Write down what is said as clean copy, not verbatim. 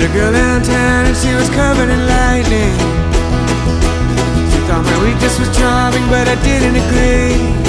a girl downtown and she was covered in lightning. She thought my weakness was charming, but I didn't agree.